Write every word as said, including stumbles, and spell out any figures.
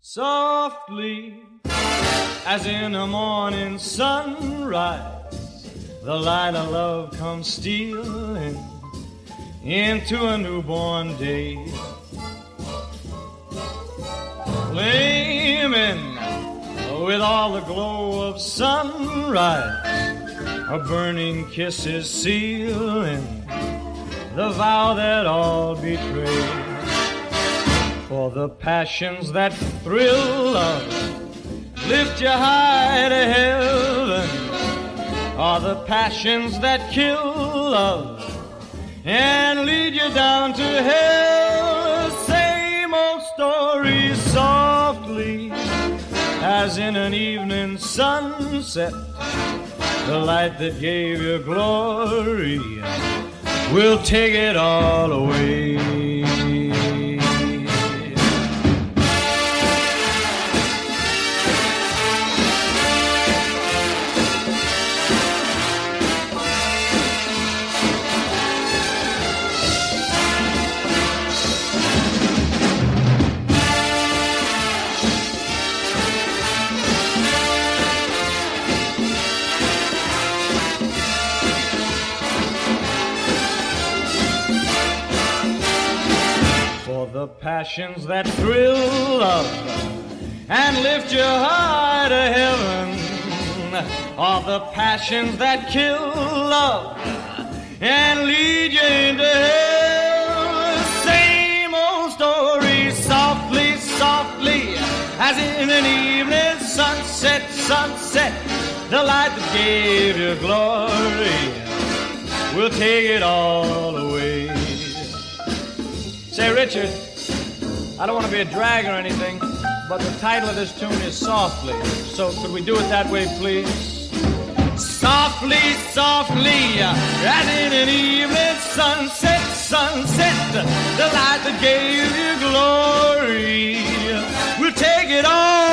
Softly, as in a morning sunrise, the light of love comes stealing into a newborn day, flaming with all the glow of sunrise. A burning kiss is sealing the vow that all betray. For the passions that thrill love lift you high to heaven, are the passions that kill love and lead you down to hell. Same old story, softly as in an evening sunset. The light that gave you glory will take it all away. The passions that thrill love and lift you high to heaven are the passions that kill love and lead you into hell. Same old story, softly, softly, as in an evening sunset, sunset. The light that gave you glory will take it all away. Say, Richard, I don't want to be a drag or anything, but the title of this tune is Softly. So could we do it that way, please? Softly, softly, as in an evening sunset, sunset, the light that gave you glory will take it all